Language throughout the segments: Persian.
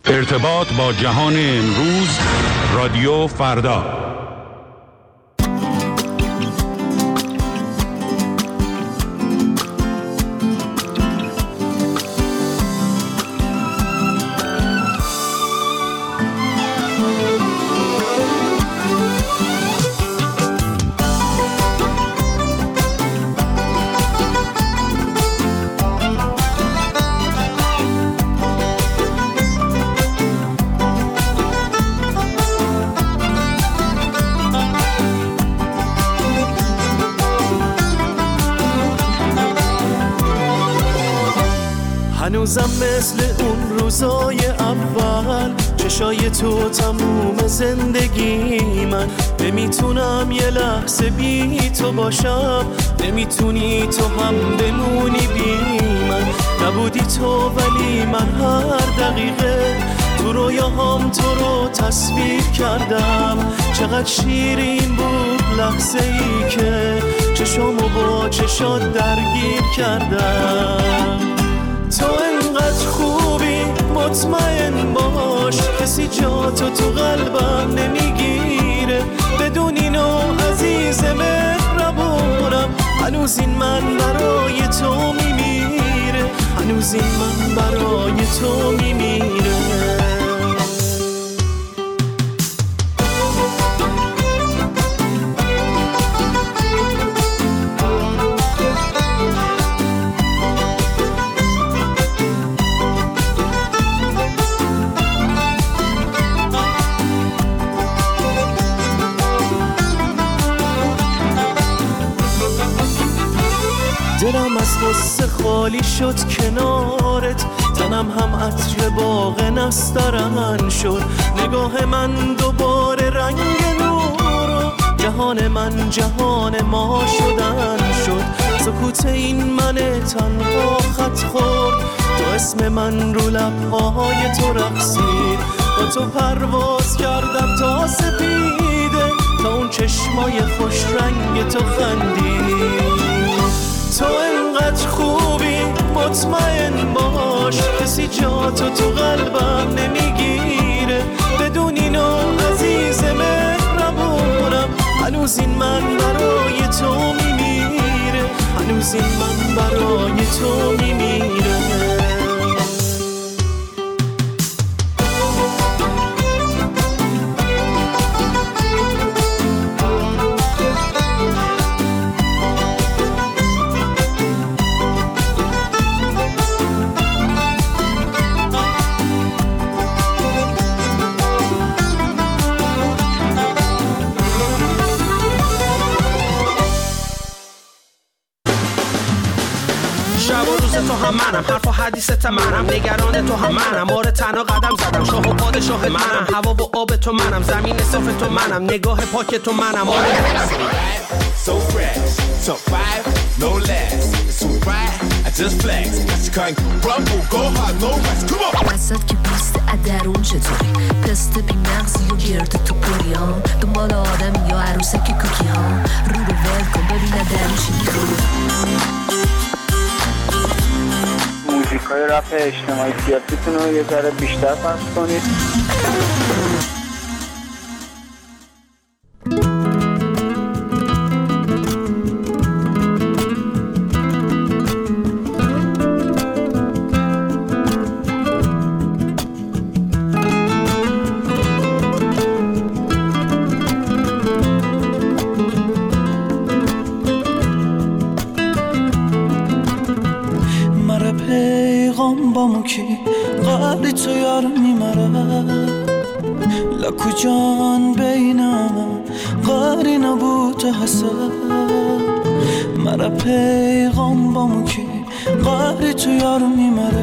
ارتباط با جهان امروز، رادیو فردا. هنوزم مثل اون روزای اول، چشای تو تموم زندگی من. نمیتونم یه لحظه بی تو باشم، نمیتونی تو هم بمونی بی من. نبودی تو ولی من هر دقیقه تو رویاهام تو رو تصویر کردم. چقدر شیرین بود لحظه ای که چشامو با چشات درگیر کردم. تو انقدر خوبی مطمئن باش، کسی جا تو قلبم نمیگیره. بدون اینو عزیز مهربونم، هنوز این من برای تو میمیره، هنوز این من برای تو میمیره. دلم از غصه خالی شد کنارت، تنم هم عطر باغ نسترن شد. نگاه من دوباره رنگ نور، جهان من جهان ما شدن شد. سکوت این من تنها خط خورد، تو اسم من رو لبهای تو رقصید. با تو پرواز کردم تا سپیده، تا اون چشمای خوش رنگ تو خندید. تو انقدر خوبی مطمئن باش، کسی جا تو قلبم نمیگیره. بدون اینو عزیز مهربونم، هنوز این من برای تو میمیره، هنوز این من برای تو میمیره. تو هم منم، حرف و حدیثت منم، نگران تو هم منم. آره تنها قدم زدم، شاه و پادشاه منم. هوا و آب تو منم، زمین صاف تو منم، نگاه پاک تو منم. آره so fresh, top 5, no less. It's all right, I just flex. Catch you can't rumble, go hard, no rest. Come on. وسط که پوست ادرون چطوری، پست بی مغزی و گرد تو پریام. دنبال آدم یا عروسک کوکی ها، رو به ول کن ببینه درونشی میخوری. موزیکای رپ اجتماعی سیاسیتون رو یه ذره بیشتر پخش کنید. قبلی تو یار میمره لکو جان بینم قاری نبود حسد مرا پیغام بامو کی قبلی تو یار میمره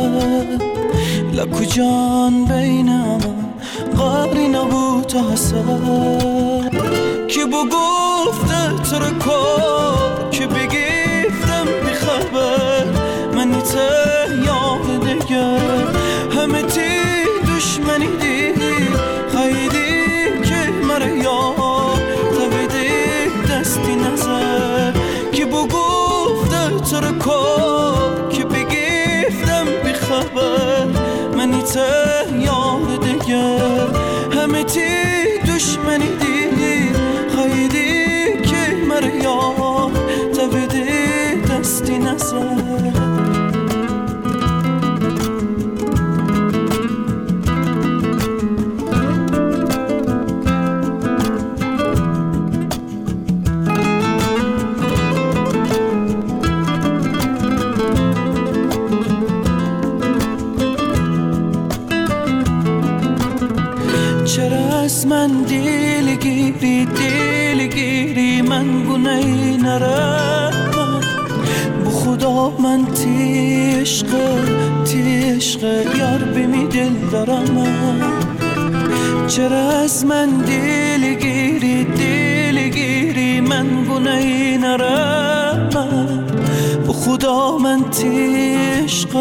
لکو جان بینم قاری نبود حسد کی بو گفته تو رو کار کی بگیفتم بخبر منی ته یاد دیگه همه تی دشمنی دی خیلی که مرا یاد تبیدی دستی نزد کی بو گفته تو رو کار کی بگیفتم بخبر منی ته یاد همه تی دشمنی دی خیلی که مریا تبدی دستی نزد من دلگیری من گناهی نرم بو خدا من تیشق یار بمی دل دارم چرا از من دلگیری من گناهی نرم بو خدا من تیشق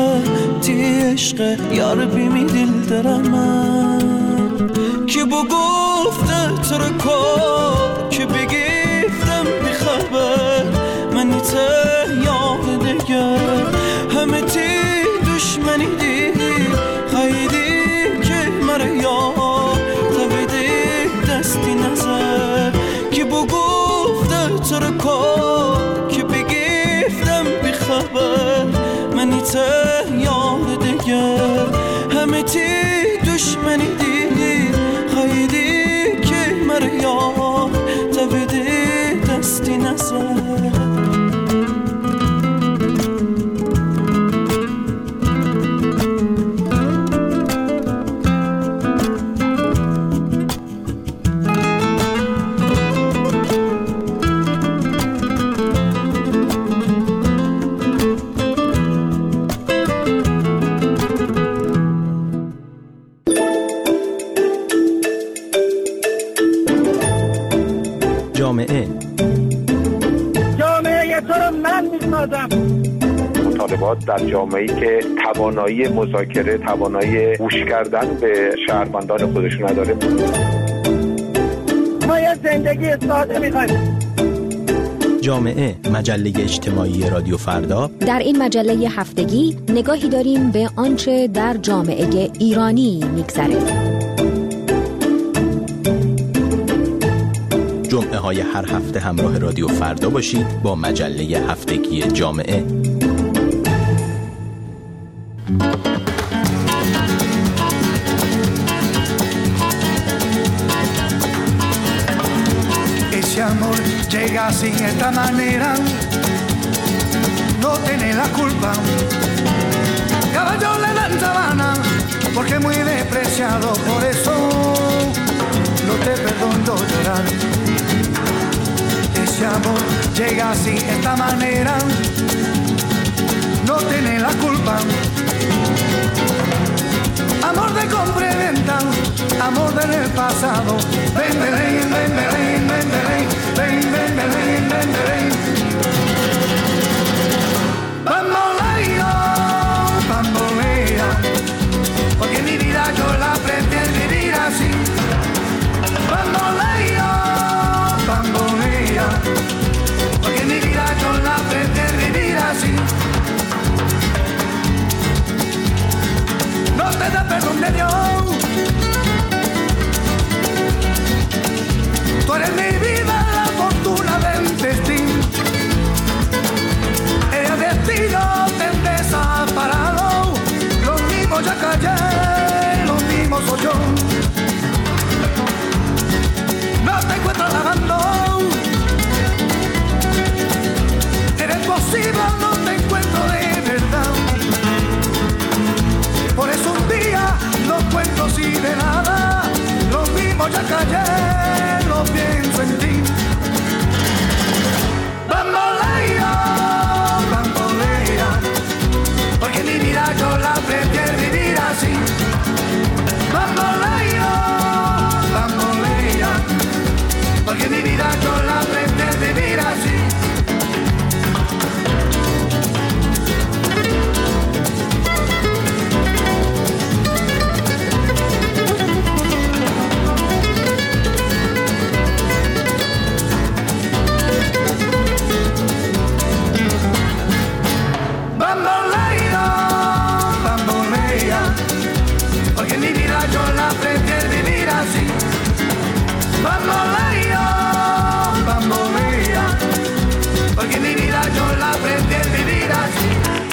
یار بمی دل دارم که بو گفته تو رو کار که بگیفتم بی خبر من ته یاد دگر همه تی دشمنی دی خیلی که مریا تبیده دستی نظر که بو گفته تو رو کار که بگیفتم بی خبر من ته یاد دگر همه تی دشمنی دی خیلی که مریا تبیده دستی نزد جامعه تو رو من میسازم. مطالبات در جامعه‌ای که توانایی مذاکره، توانایی گوش کردن به شهروندان خودشون نداره. ما یه زندگی ساده می‌خوایم. جامعه، مجله اجتماعی رادیو فردا. در این مجله هفتگی نگاهی داریم به آنچه در جامعه ایرانی می‌گذره. جمعه های هر هفته همراه رادیو فردا باشید با مجله هفتگی جامعه. Ese amor llega sin esta manera, no tiene la culpa. Caballo le dan sabana, porque muy despreciado, por eso no te perdono llorar. Ese amor llega así, esta manera, no tiene la culpa. Amor de compra y venta, amor del pasado. Ven, Belén, ven, Belén, ven, Belén, ven, ven, Belén, ven, Belén. Bambolea, porque mi vida yo la prefiero vivir así. Bambolea, porque mi vida yo la prefiero vivir así. No te da perdón de Dios. Tú eres mi vida, la fortuna del destino. El destino te desamparado. Los mismos ya callé, los mismos soy yo. No te encuentro lavando. Eres posible, no te encuentro de verdad. Por eso un día no cuento así de nada. Lo mismo ya callé, lo pienso en ti. Bambolea, bambolea, porque mi vida yo la prefiero vivir así. Bambolea, bambolea, porque mi vida yo la prefiero vivir así. Bambolea, bambolea, porque mi vida yo la prefiero vivir así. Bamboleo, bambolea, porque mi vida yo la aprendí a vivir así.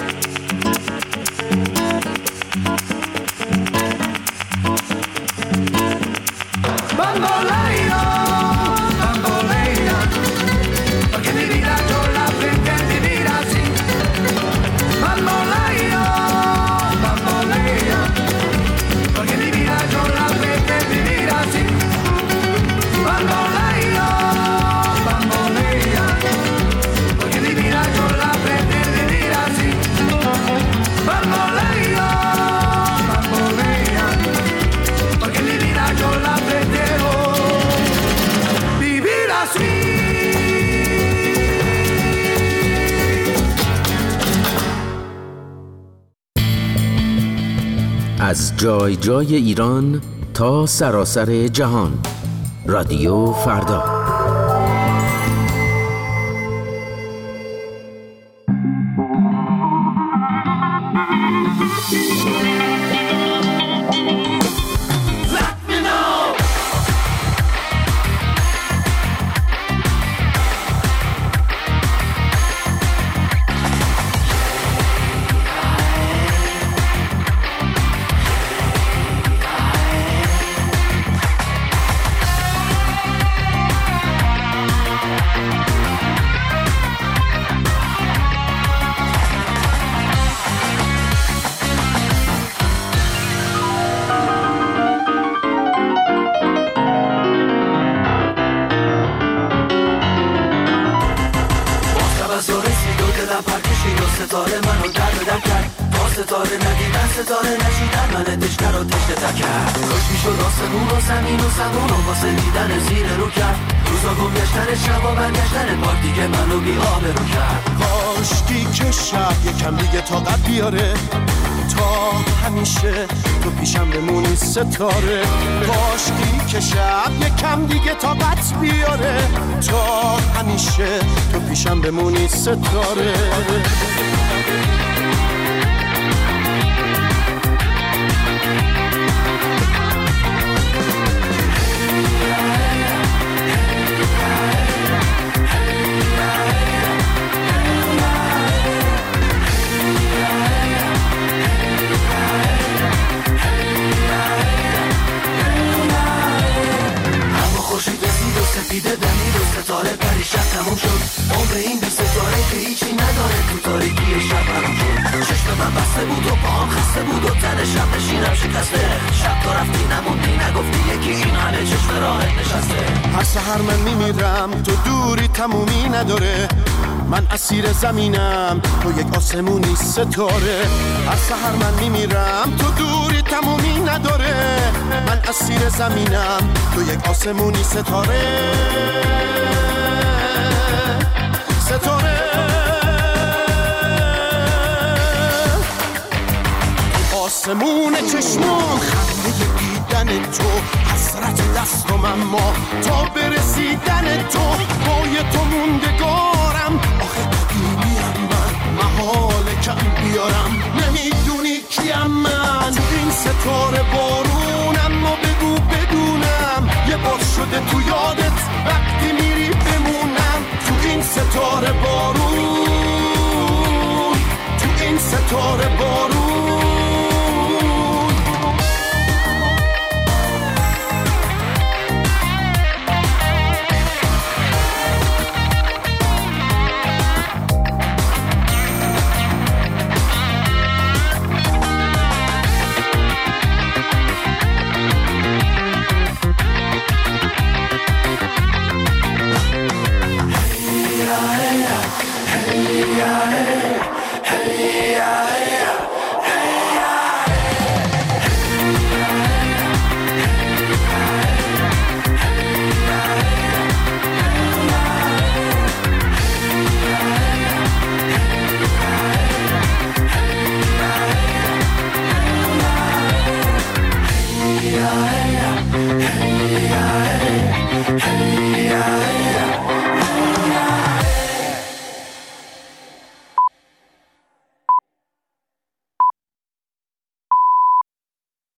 Bamboleo, bambolea, porque mi vida yo la aprendí a vivir así. Bamboleo, bambolea, porque mi vida yo la aprendí a vivir así. Bamboleo, bambolea, porque mi vida yo la aprendí a vivir así. Bamboleo, bambolea, porque mi vida yo la aprendí a vivir así. از جای جای ایران تا سراسر جهان، رادیو فردا. کاشکی که شب یکم دیگه طاقت بیاره، تا همیشه تو پیشم بمونی ستاره. کاشکی که شب یکم دیگه طاقت بیاره، تا همیشه تو پیشم بمونی ستاره. سپیده دمید و ستاره پریشب تموم شد. عمر این بی ستاره که هیچی نداره، تو تاریکی شب برام شد. چشم من بسته بود و پاهم خسته بود و تن شب نشینم شکسته. شب تو رفتی نموندی نگفتی یکی این همه چشم راحت نشسته. هر سحر من میمیرم تو دوری تمومی نداره، من اسیر زمینم تو یک آسمونی ستاره. هر سحر من میمیرم تو دوری تمومی نداره، من اسیر زمینم تو یک آسمونی ستاره. ستاره آسمون چشمام خنده دیدن تو، حسرت دستم اما تا برسیدن تو. پای تو موندگارم، آخه قدیمیم من، محال کم بیارم. نمیدونی کیم من، تو این ستاره با